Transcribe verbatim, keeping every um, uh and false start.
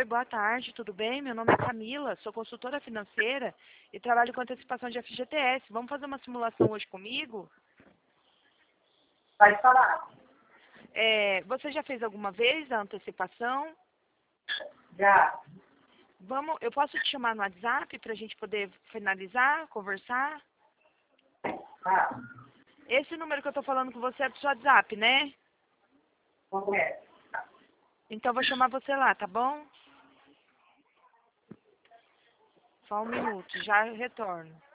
Oi, boa tarde, tudo bem? Meu nome é Camila, sou consultora financeira e trabalho com antecipação de F G T S. Vamos fazer uma simulação hoje comigo? Pode falar. É, você já fez alguma vez a antecipação? Já. Vamos, eu posso te chamar no WhatsApp para a gente poder finalizar, conversar? Ah, Esse número que eu estou falando com você é do seu WhatsApp, né? como é? Então eu vou chamar você lá, tá bom? Só um minuto, já retorno.